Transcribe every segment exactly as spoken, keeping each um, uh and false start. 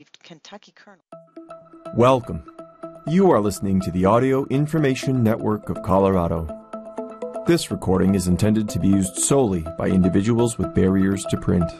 relieved Kentucky colonel. Welcome. You are listening to the Audio Information Network of Colorado. This recording is intended to be used solely by individuals with barriers to print.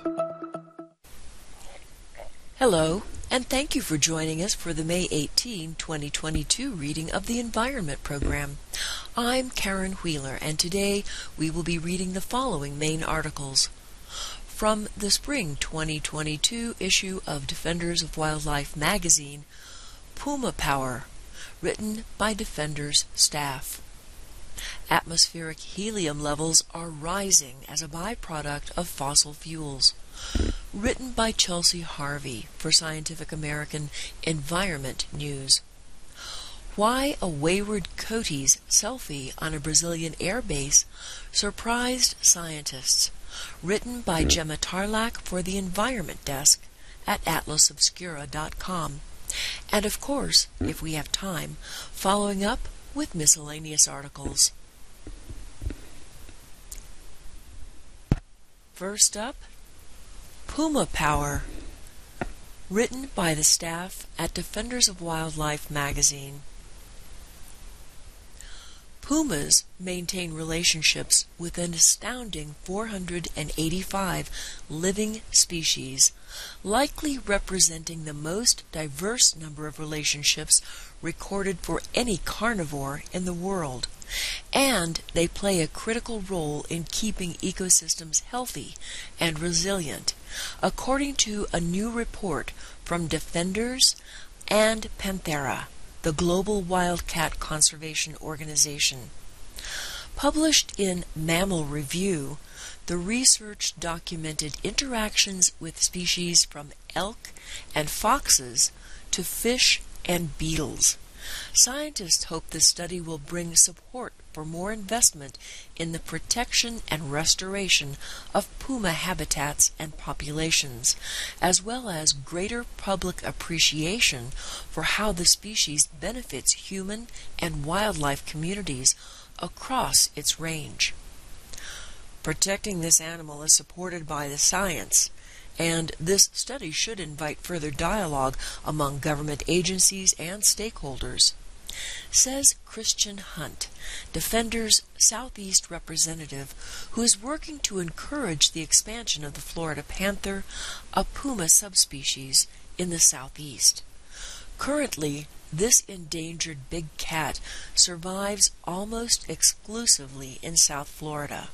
Hello, and thank you for joining us for the May eighteenth, twenty twenty-two reading of the Environment Program. I'm Karen Wheeler, and today we will be reading the following main articles. From the spring twenty twenty-two issue of Defenders of Wildlife magazine, Puma Power, written by Defenders staff. Atmospheric helium levels are rising as a byproduct of fossil fuels. Written by Chelsea Harvey for Scientific American Environment News. Why a wayward coatie's selfie on a Brazilian airbase surprised scientists. Written by Gemma Tarlac for the Environment Desk at atlas obscura dot com. And of course, if we have time, following up with miscellaneous articles. First up, Puma Power, written by the staff at Defenders of Wildlife magazine. Pumas maintain relationships with an astounding four hundred eighty-five living species, likely representing the most diverse number of relationships recorded for any carnivore in the world. And they play a critical role in keeping ecosystems healthy and resilient, according to a new report from Defenders and Panthera, the Global Wildcat Conservation Organization. Published in Mammal Review, the research documented interactions with species from elk and foxes to fish and beetles. Scientists hope the study will bring support for more investment in the protection and restoration of puma habitats and populations, as well as greater public appreciation for how the species benefits human and wildlife communities across its range. Protecting this animal is supported by the science, and this study should invite further dialogue among government agencies and stakeholders, says Christian Hunt, Defenders Southeast representative, who is working to encourage the expansion of the Florida panther, a puma subspecies, in the Southeast. Currently, this endangered big cat survives almost exclusively in South Florida.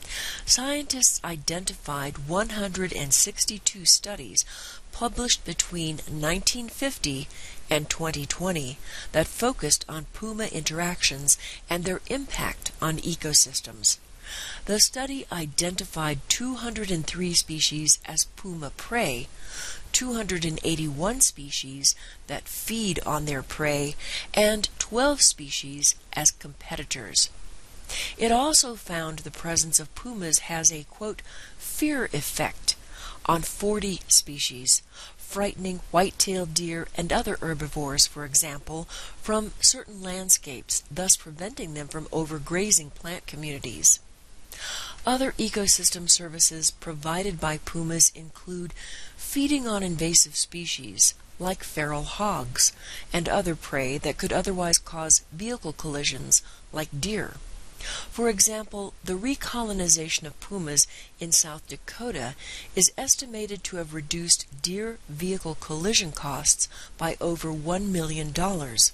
Scientists identified one hundred sixty-two studies published between nineteen fifty and twenty twenty that focused on puma interactions and their impact on ecosystems. The study identified two hundred three species as puma prey, two hundred eighty-one species that feed on their prey, and twelve species as competitors. It also found the presence of pumas has a, quote, fear effect on forty species, frightening white-tailed deer and other herbivores, for example, from certain landscapes, thus preventing them from overgrazing plant communities. Other ecosystem services provided by pumas include feeding on invasive species, like feral hogs, and other prey that could otherwise cause vehicle collisions, like deer. For example, the recolonization of pumas in South Dakota is estimated to have reduced deer vehicle collision costs by over one million dollars.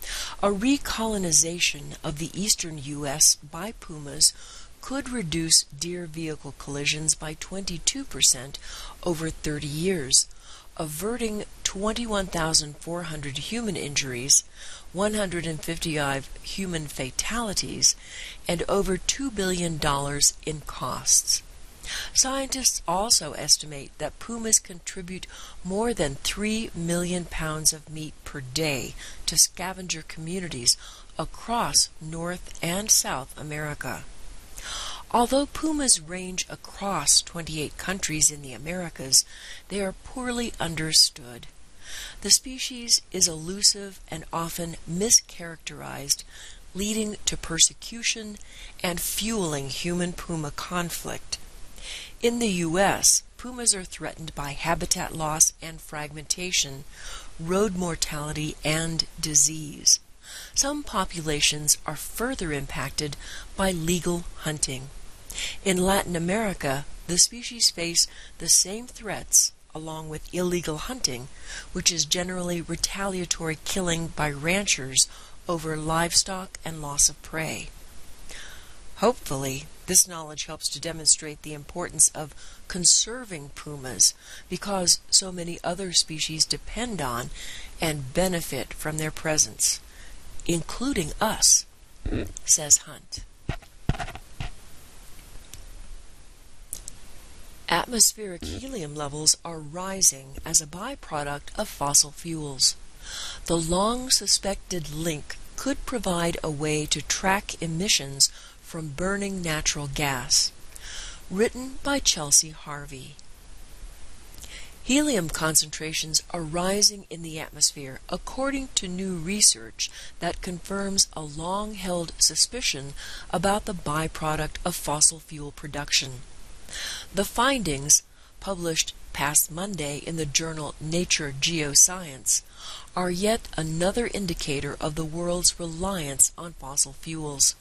A recolonization of the eastern U S by pumas could reduce deer vehicle collisions by twenty-two percent over thirty years, averting twenty-one thousand four hundred human injuries, one hundred fifty-five human fatalities, and over two billion dollars in costs. Scientists also estimate that pumas contribute more than three million pounds of meat per day to scavenger communities across North and South America. Although pumas range across twenty-eight countries in the Americas, they are poorly understood. The species is elusive and often mischaracterized, leading to persecution and fueling human-puma conflict. In the U S, pumas are threatened by habitat loss and fragmentation, road mortality, and disease. Some populations are further impacted by legal hunting. In Latin America, the species face the same threats along with illegal hunting, which is generally retaliatory killing by ranchers over livestock and loss of prey. Hopefully, this knowledge helps to demonstrate the importance of conserving pumas because so many other species depend on and benefit from their presence, including us, says Hunt. Atmospheric helium levels are rising as a byproduct of fossil fuels. The long-suspected link could provide a way to track emissions from burning natural gas. Written by Chelsea Harvey. Helium concentrations are rising in the atmosphere according to new research that confirms a long-held suspicion about the byproduct of fossil fuel production. The findings, published past Monday in the journal Nature Geoscience, are yet another indicator of the world's reliance on fossil fuels.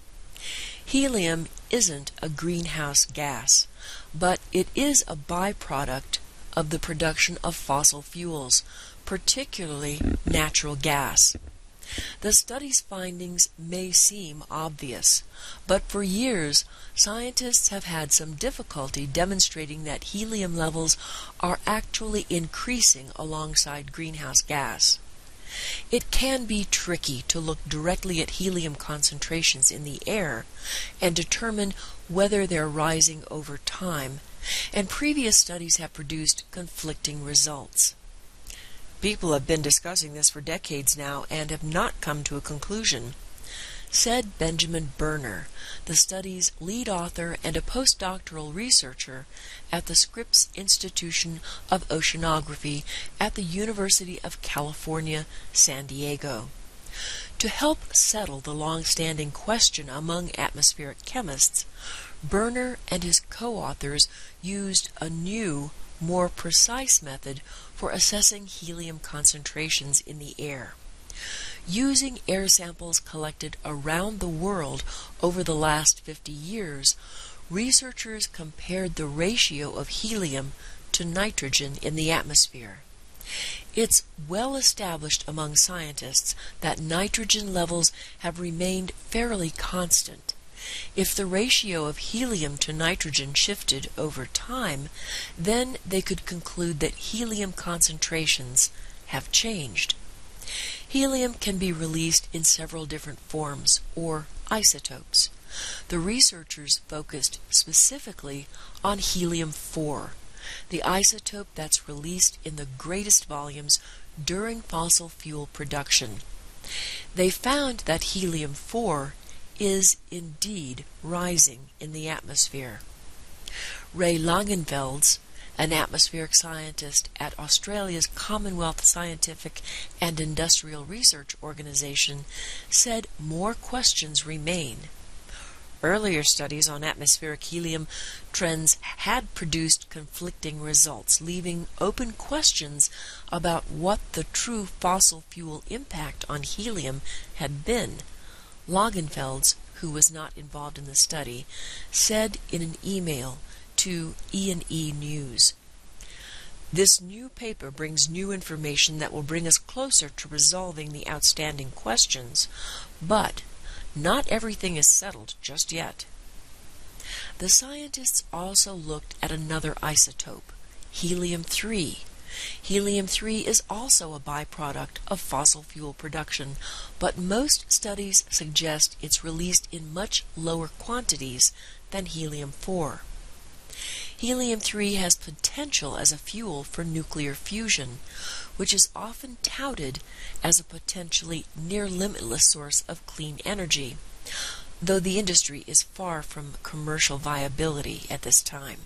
Helium isn't a greenhouse gas, but it is a byproduct of the production of fossil fuels, particularly natural gas. The study's findings may seem obvious, but for years scientists have had some difficulty demonstrating that helium levels are actually increasing alongside greenhouse gas. It can be tricky to look directly at helium concentrations in the air and determine whether they're rising over time, and previous studies have produced conflicting results. People have been discussing this for decades now and have not come to a conclusion, said Benjamin Berner, the study's lead author and a postdoctoral researcher at the Scripps Institution of Oceanography at the University of California, San Diego. To help settle the long-standing question among atmospheric chemists, Berner and his co-authors used a new, more precise method for assessing helium concentrations in the air. Using air samples collected around the world over the last fifty years, researchers compared the ratio of helium to nitrogen in the atmosphere. It's well established among scientists that nitrogen levels have remained fairly constant. If the ratio of helium to nitrogen shifted over time, then they could conclude that helium concentrations have changed. Helium can be released in several different forms, or isotopes. The researchers focused specifically on helium four, the isotope that's released in the greatest volumes during fossil fuel production. They found that helium four is indeed rising in the atmosphere. Ray Langenfelds, an atmospheric scientist at Australia's Commonwealth Scientific and Industrial Research Organization, said more questions remain. Earlier studies on atmospheric helium trends had produced conflicting results, leaving open questions about what the true fossil fuel impact on helium had been. Langenfelds, who was not involved in the study, said in an email to E and E News, "This new paper brings new information that will bring us closer to resolving the outstanding questions, but not everything is settled just yet." The scientists also looked at another isotope, helium three. Helium three is also a byproduct of fossil fuel production, but most studies suggest it's released in much lower quantities than helium four. Helium three has potential as a fuel for nuclear fusion, which is often touted as a potentially near-limitless source of clean energy, though the industry is far from commercial viability at this time.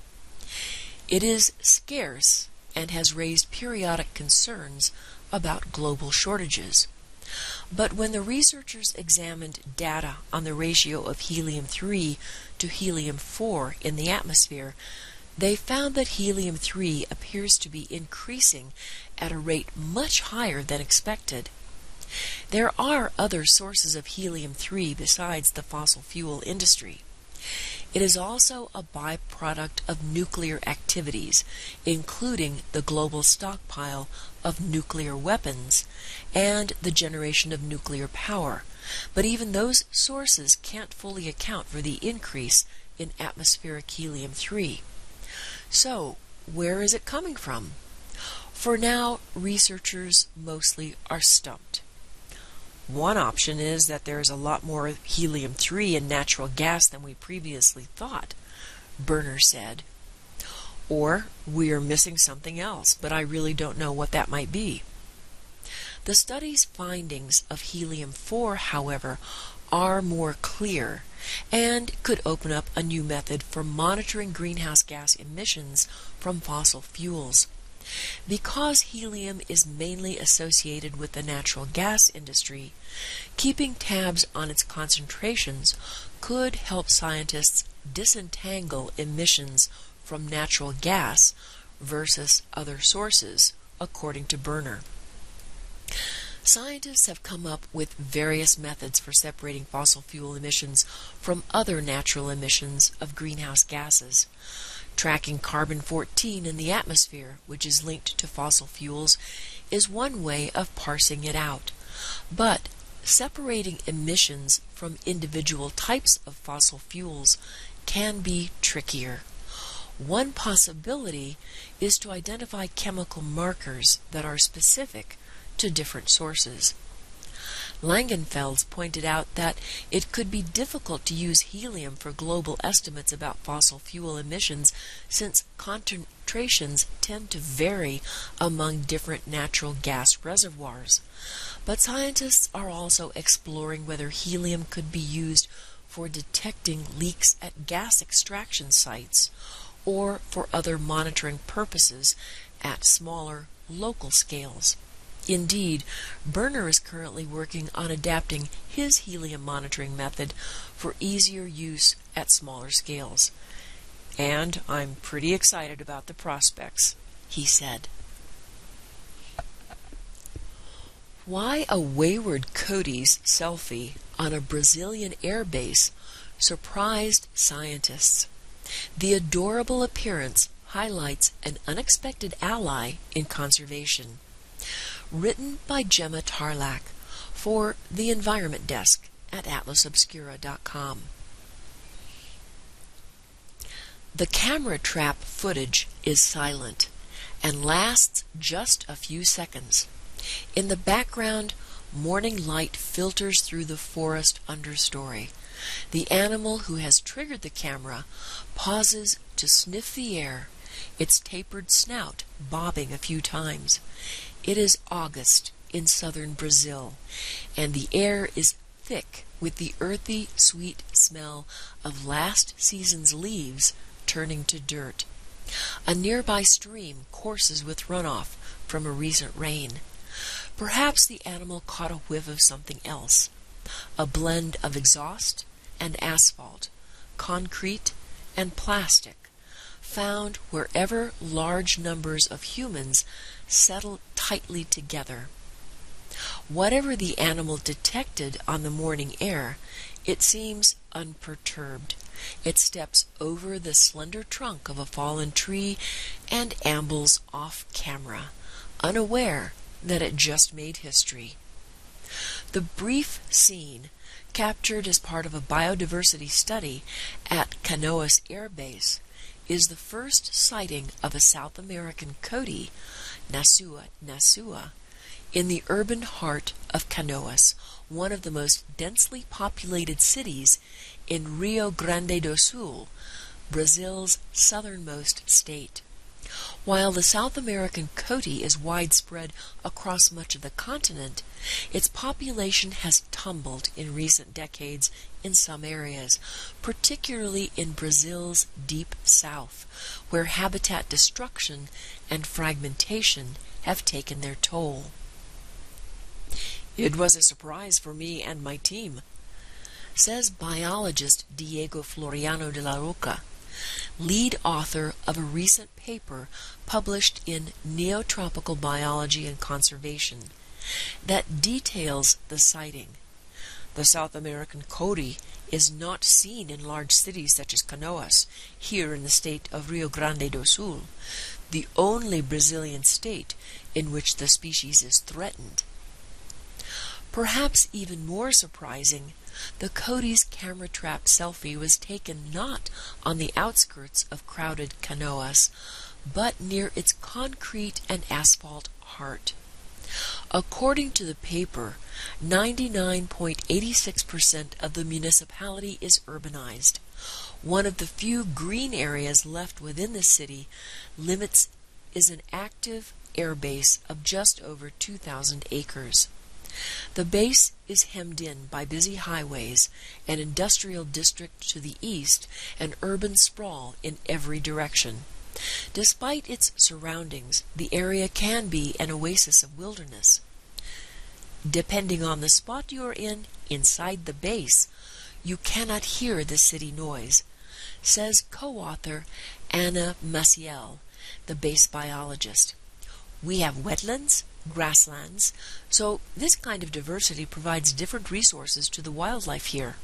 It is scarce and has raised periodic concerns about global shortages. But when the researchers examined data on the ratio of helium three to helium four in the atmosphere, they found that helium three appears to be increasing at a rate much higher than expected. There are other sources of helium three besides the fossil fuel industry. It is also a byproduct of nuclear activities, including the global stockpile of nuclear weapons and the generation of nuclear power. But even those sources can't fully account for the increase in atmospheric helium three. So, where is it coming from? For now, researchers mostly are stumped. One option is that there is a lot more helium three in natural gas than we previously thought, Berner said. Or we are missing something else, but I really don't know what that might be. The study's findings of helium four, however, are more clear and could open up a new method for monitoring greenhouse gas emissions from fossil fuels. Because helium is mainly associated with the natural gas industry, keeping tabs on its concentrations could help scientists disentangle emissions from natural gas versus other sources, according to Berner. Scientists have come up with various methods for separating fossil fuel emissions from other natural emissions of greenhouse gases. Tracking carbon fourteen in the atmosphere, which is linked to fossil fuels, is one way of parsing it out. But separating emissions from individual types of fossil fuels can be trickier. One possibility is to identify chemical markers that are specific to different sources. Langenfeld pointed out that it could be difficult to use helium for global estimates about fossil fuel emissions since concentrations tend to vary among different natural gas reservoirs. But scientists are also exploring whether helium could be used for detecting leaks at gas extraction sites or for other monitoring purposes at smaller local scales. Indeed, Berner is currently working on adapting his helium monitoring method for easier use at smaller scales. And I'm pretty excited about the prospects, he said. Why a wayward Cody's selfie on a Brazilian airbase surprised scientists. The adorable appearance highlights an unexpected ally in conservation. Written by Gemma Tarlac for the Environment Desk at atlas obscura dot com. The camera trap footage is silent and lasts just a few seconds. In the background, morning light filters through the forest understory. The animal who has triggered the camera pauses to sniff the air, its tapered snout bobbing a few times. It is August in southern Brazil, and the air is thick with the earthy, sweet smell of last season's leaves turning to dirt. A nearby stream courses with runoff from a recent rain. Perhaps the animal caught a whiff of something else, a blend of exhaust and asphalt, concrete and plastic, found wherever large numbers of humans settle tightly together. Whatever the animal detected on the morning air, it seems unperturbed. It steps over the slender trunk of a fallen tree and ambles off camera, unaware that it just made history. The brief scene, captured as part of a biodiversity study at Canoas Air Base, is the first sighting of a South American coati, Nasua nasua, in the urban heart of Canoas, one of the most densely populated cities in Rio Grande do Sul, Brazil's southernmost state. While the South American coati is widespread across much of the continent, its population has tumbled in recent decades in some areas, particularly in Brazil's deep south, where habitat destruction and fragmentation have taken their toll. It was a surprise for me and my team, says biologist Diego Floriano de la Roca. lead author of a recent paper published in Neotropical Biology and Conservation that details the sighting. The South American coati is not seen in large cities such as Canoas, here in the state of Rio Grande do Sul, the only Brazilian state in which the species is threatened. Perhaps even more surprising, the coati's camera trap selfie was taken not on the outskirts of crowded Canoas, but near its concrete and asphalt heart. According to the paper, ninety-nine point eight six percent of the municipality is urbanized. One of the few green areas left within the city limits is an active air base of just over two thousand acres. The base is hemmed in by busy highways, an industrial district to the east, and urban sprawl in every direction. Despite its surroundings, the area can be an oasis of wilderness. Depending on the spot you are in, inside the base, you cannot hear the city noise, says co-author Ana Maciel, the base biologist. We have wetlands, grasslands, so this kind of diversity provides different resources to the wildlife here.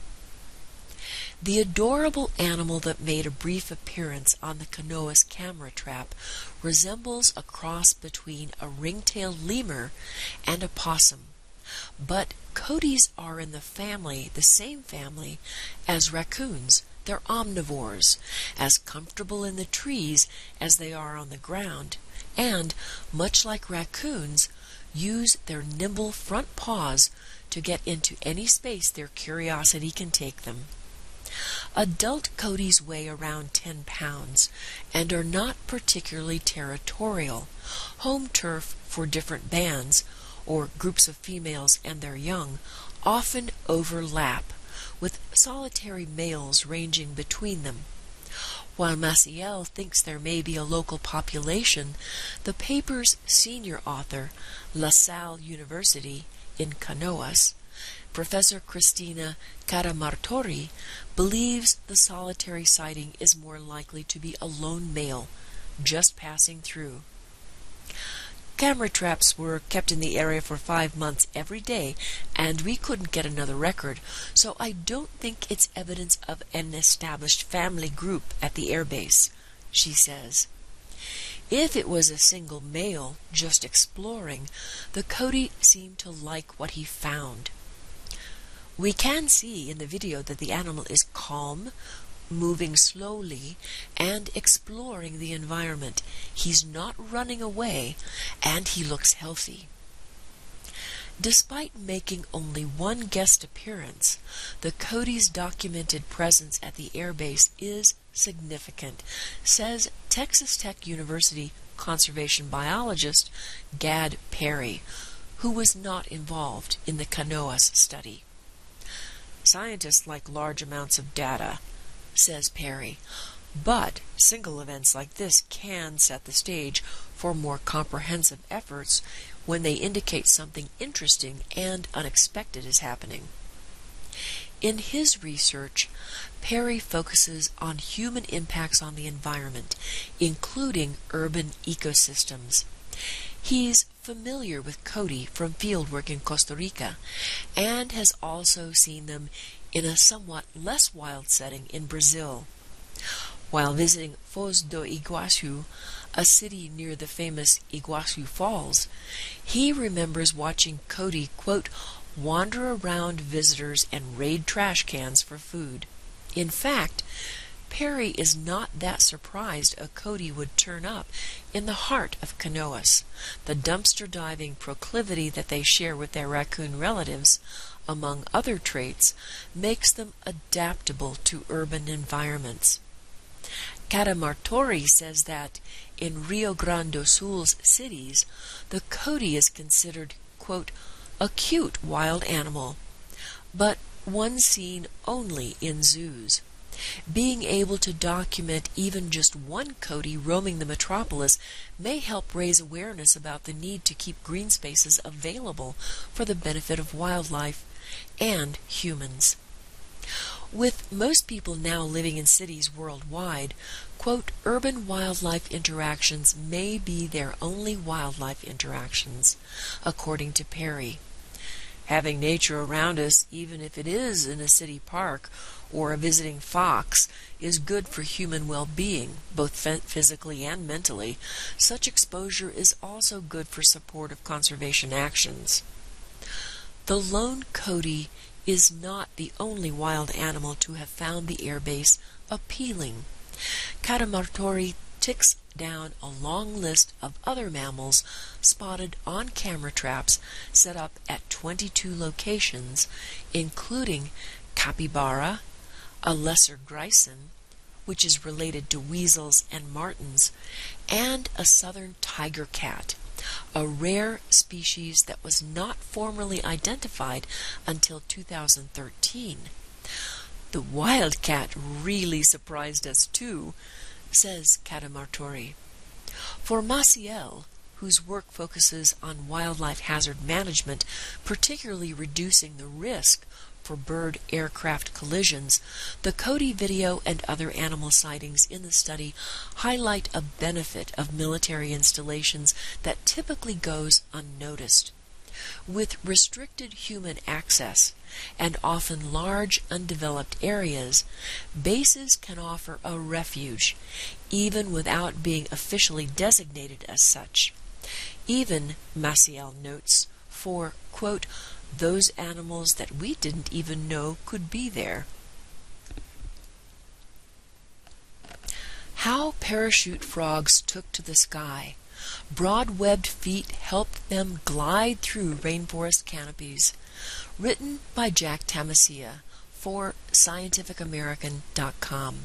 The adorable animal that made a brief appearance on the Canoas camera trap resembles a cross between a ring-tailed lemur and a possum. But coatis are in the family, the same family, as raccoons. They're omnivores, as comfortable in the trees as they are on the ground, and, much like raccoons, use their nimble front paws to get into any space their curiosity can take them. Adult coatis weigh around ten pounds and are not particularly territorial. Home turf for different bands, or groups of females and their young, often overlap, with solitary males ranging between them. While Maciel thinks there may be a local population, the paper's senior author, La Salle University in Canoas, Professor Cristina Caramartori, believes the solitary sighting is more likely to be a lone male, just passing through. Camera traps were kept in the area for five months every day, and we couldn't get another record, so I don't think it's evidence of an established family group at the airbase, she says. If it was a single male just exploring, the coati seemed to like what he found. We can see in the video that the animal is calm, moving slowly, and exploring the environment. He's not running away, and he looks healthy. Despite making only one guest appearance, the coati's documented presence at the airbase is significant, says Texas Tech University conservation biologist Gad Perry, who was not involved in the Canoas study. Scientists like large amounts of data, says Perry, but single events like this can set the stage for more comprehensive efforts when they indicate something interesting and unexpected is happening. In his research, Perry focuses on human impacts on the environment, including urban ecosystems. He's familiar with coati from fieldwork in Costa Rica, and has also seen them in a somewhat less wild setting in Brazil. While visiting Foz do Iguaçu, a city near the famous Iguaçu Falls, he remembers watching coati, quote, wander around visitors and raid trash cans for food. In fact, Perry is not that surprised a coati would turn up in the heart of Canoas. The dumpster diving proclivity that they share with their raccoon relatives, among other traits, makes them adaptable to urban environments. Caramartori says that in Rio Grande do Sul's cities, the coati is considered, quote, a cute wild animal, but one seen only in zoos. Being able to document even just one coati roaming the metropolis may help raise awareness about the need to keep green spaces available for the benefit of wildlife and humans. With most people now living in cities worldwide, quote, urban wildlife interactions may be their only wildlife interactions, according to Perry. Having nature around us, even if it is in a city park or a visiting fox, is good for human well-being, both physically and mentally. Such exposure is also good for support of conservation actions. The lone coati is not the only wild animal to have found the airbase appealing. Katamartori ticks down a long list of other mammals spotted on camera traps set up at twenty-two locations, including capybara, a lesser grison, which is related to weasels and martens, and a southern tiger cat, a rare species that was not formally identified until two thousand thirteen. The wildcat really surprised us too, says Katamartori. For Maciel, whose work focuses on wildlife hazard management, particularly reducing the risk for bird-aircraft collisions, the coati video and other animal sightings in the study highlight a benefit of military installations that typically goes unnoticed. With restricted human access and often large undeveloped areas, bases can offer a refuge, even without being officially designated as such. Even, Maciel notes, for, quote, those animals that we didn't even know could be there. How parachute frogs took to the sky. Broad-webbed feet helped them glide through rainforest canopies. Written by Jack Tamasia for scientific american dot com.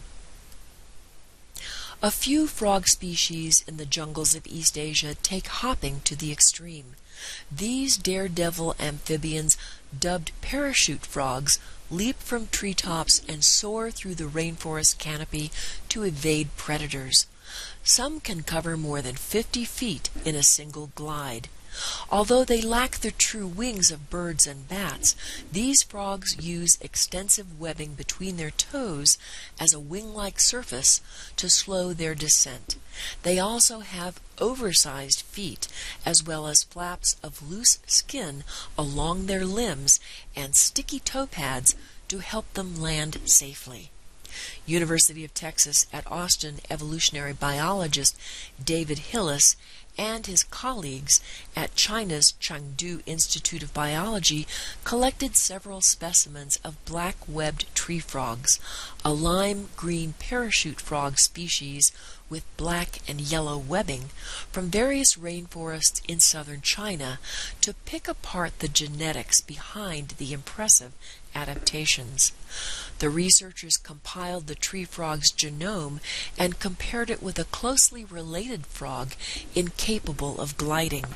A few frog species in the jungles of East Asia take hopping to the extreme. These daredevil amphibians, dubbed parachute frogs, leap from treetops and soar through the rainforest canopy to evade predators. Some can cover more than fifty feet in a single glide. Although they lack the true wings of birds and bats, these frogs use extensive webbing between their toes as a wing-like surface to slow their descent. They also have oversized feet, as well as flaps of loose skin along their limbs and sticky toe pads to help them land safely. University of Texas at Austin evolutionary biologist David Hillis and his colleagues at China's Chengdu Institute of Biology collected several specimens of black-webbed tree frogs, a lime-green parachute frog species with black and yellow webbing, from various rainforests in southern China to pick apart the genetics behind the impressive adaptations. The researchers compiled the tree frog's genome and compared it with a closely related frog incapable of gliding.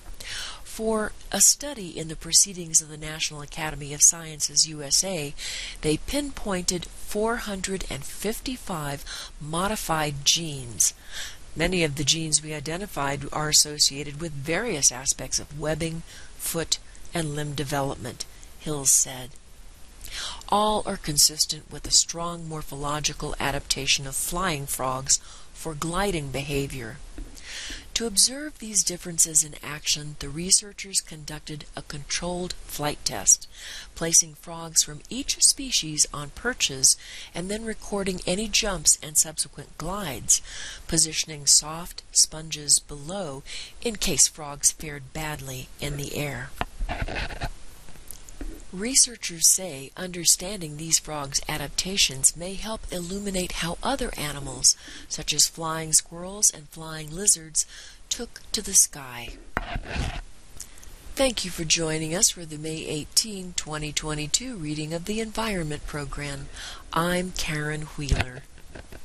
For a study in the Proceedings of the National Academy of Sciences U S A, they pinpointed four hundred fifty-five modified genes. Many of the genes we identified are associated with various aspects of webbing, foot, and limb development, Hills said. All are consistent with a strong morphological adaptation of flying frogs for gliding behavior. To observe these differences in action, the researchers conducted a controlled flight test, placing frogs from each species on perches and then recording any jumps and subsequent glides, positioning soft sponges below in case frogs fared badly in the air. Researchers say understanding these frogs' adaptations may help illuminate how other animals, such as flying squirrels and flying lizards, took to the sky. Thank you for joining us for the May eighteenth, twenty twenty-two reading of the Environment Program. I'm Karen Wheeler.